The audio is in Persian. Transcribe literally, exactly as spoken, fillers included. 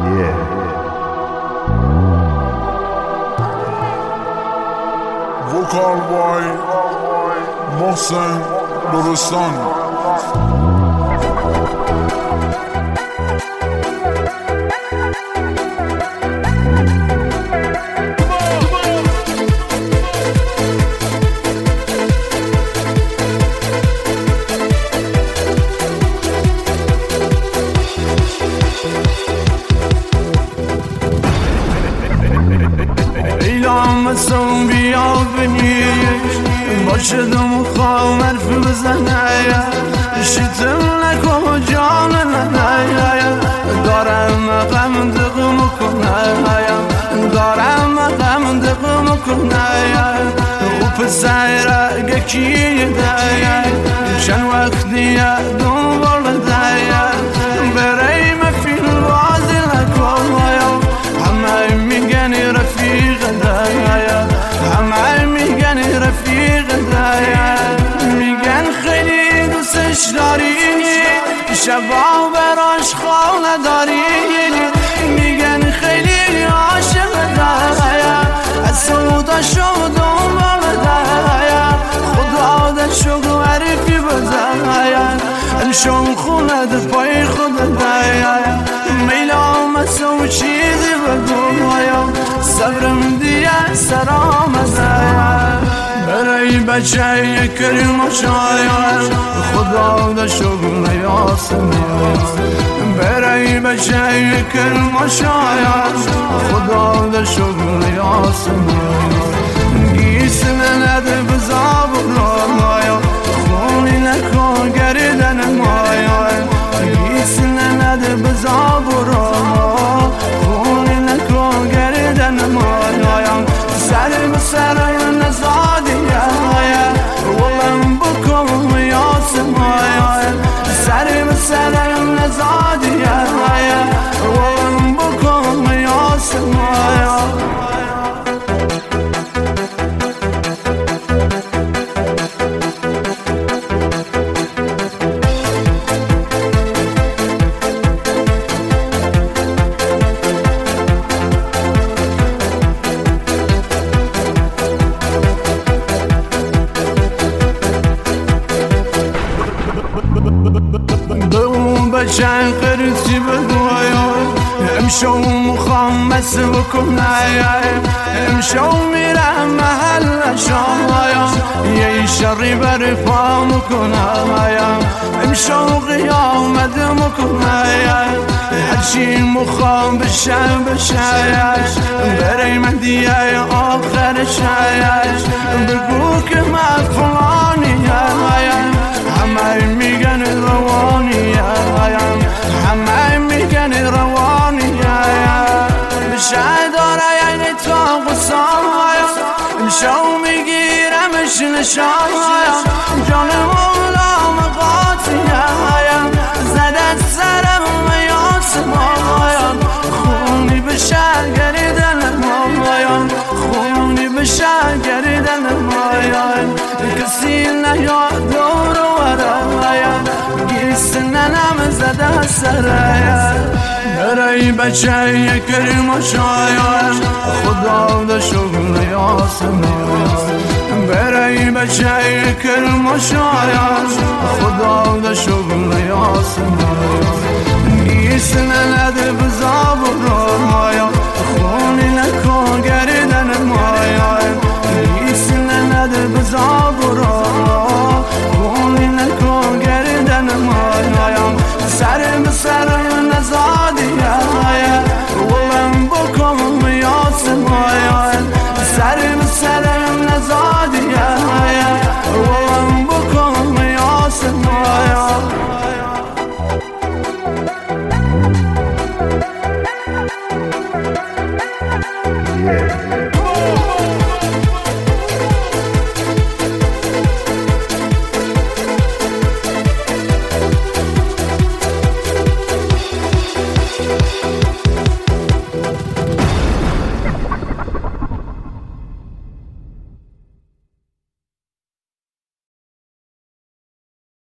وکال بای محسن درستان. مسون بیا بنیش باشه دم خواه مرف بزنه شیطم نکن جان ننه دارم غم دقم کنه دارم غم دقم کنه و پسر گکی ده چند وقت دیگه دنبال ده برای مفیل بازی نکن همه میگن رفیق همه میگن رفیق دایا میگن خیلی دوستش داری شبا براش خواه نداری میگن خیلی عاشق دایا از سودا شو دنبال دایا خدا در شو عرفی بزایا انشون خونت پای خود دایا میلا مسو چیزی بگویا صبرم دیگه سرام ازایا برای بچه کریم و شاید خدا دا شغل یاسم برای بچه کریم و شاید خدا دا شغل یاسم گیسن نده بزاب رایا خونی نکن گردن مایا گیسن نده بزاب رایا خونی نکن گردن مایا سر بسر نزادی ولم بکن یاسم سر بسر نزادی ولم بکن یاسم بچن قرصی بگویا امشو مخوام بس بکنه امشو میرم محل شایا یه شری بر پا مکنه امشو قیامت مکنه هرچی مخوام بشه بشه برای من دیگه آخر شایش بگو که من فلانی همه میگن روانی همه میگن روانی بشه داره یعنی تا قصام شو میگیرمش نشان جان مولا مقاطی زدت سرم یاسم خونی بشه گریدن مایان خونی بشه گریدن مایان کسی نیاد دور ننم زده سرایا برای بچه کریم و شاید خدا دا شغل یاسم برای بچه کریم و شاید خدا دا شغل یاسم گیسن نده بزاب رایا خونی نکن گردن مایا گیسن نده بزاب رایا خونی نکن گردن مایا سر بسر نزادی ولم بکن یاسم سر بسر نزادی ولم بکن یاسم Yeah.